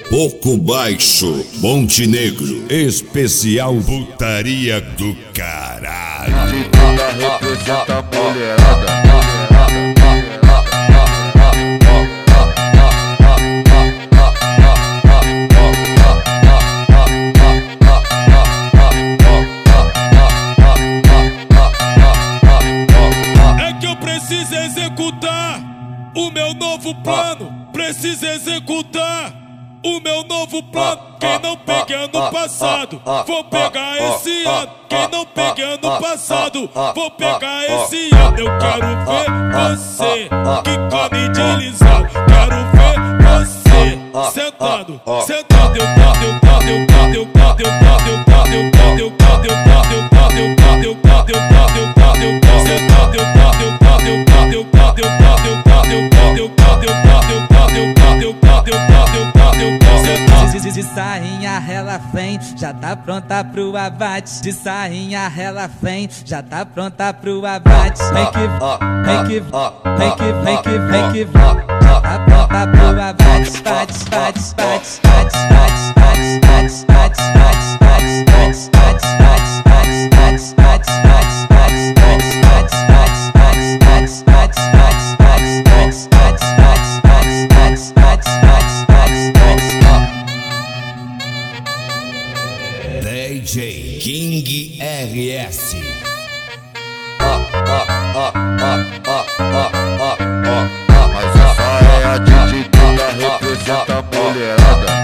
Pouco Baixo, Montenegro, especial putaria do caralho. Representa a mulherada. É que eu preciso executar o meu novo plano. Preciso executar o meu novo plano. Quem não peguei ano passado, vou pegar esse ano. Quem não peguei ano passado, vou pegar esse ano. Eu quero ver você que come de lisado. Quero ver você sentado, sentado. Eu canto, eu canto, eu canto, eu canto, eu canto, eu canto, eu canto, eu canto, eu canto, eu canto, eu canto, eu canto, eu canto, eu canto, eu canto, sentado. Eu canto, eu canto, eu canto, eu canto, eu canto, eu canto, eu canto, eu canto, eu canto, eu canto, eu canto, eu canto, eu canto, eu canto, eu canto, de sarrinha ela vem, já tá pronta pro abate. De sarrinha ela vem, já tá pronta pro abate. Vem que vem que vem que vem que vem que já tá pronta pro abate. Bate, bate, bate, bate, bate, bate, bate, bate, bate, bate, bate, bate, bate, bate, bate, bate, DJ King RS. Mas essa é a DJ que representa a mulherada.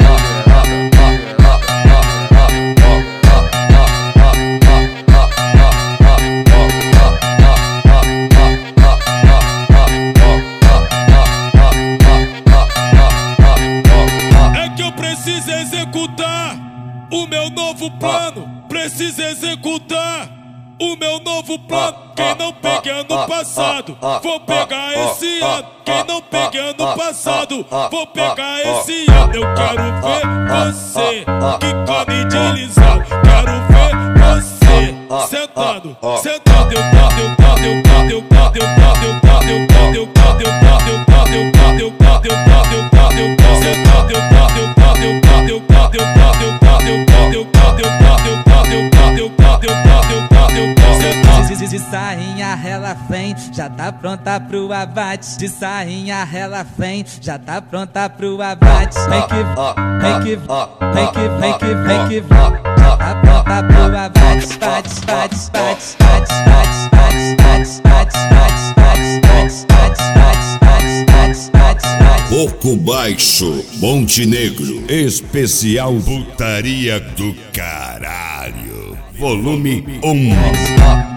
É que eu preciso executar o meu novo plano. Preciso executar o meu novo plano. Quem não peguei ano passado, vou pegar esse ano. Quem não peguei ano passado, vou pegar esse ano. Eu quero ver você que come de lisado. Quero ver você sentado, sentado. Eu canto, eu canto, eu canto, eu canto, eu canto, eu canto, eu canto, eu canto, eu canto, eu canto, eu canto, eu canto, eu canto, eu canto, eu canto, sentado. Eu canto, eu canto, eu canto, eu canto, eu canto, eu canto, eu canto, eu canto, eu canto, eu canto, eu canto, eu canto, eu canto, eu canto, eu canto, de sarrinha ela vem, já tá pronta pro abate. De sarrinha ela vem, já tá pronta pro abate. Vem que vem que vem que vem que vem que já tá pronta pro abate. Bate, bate, bate, bate, bate, bate, bate, bate, bate, bate, bate. Pouco Baixo, Montenegro, especial putaria do caralho. Volume 1.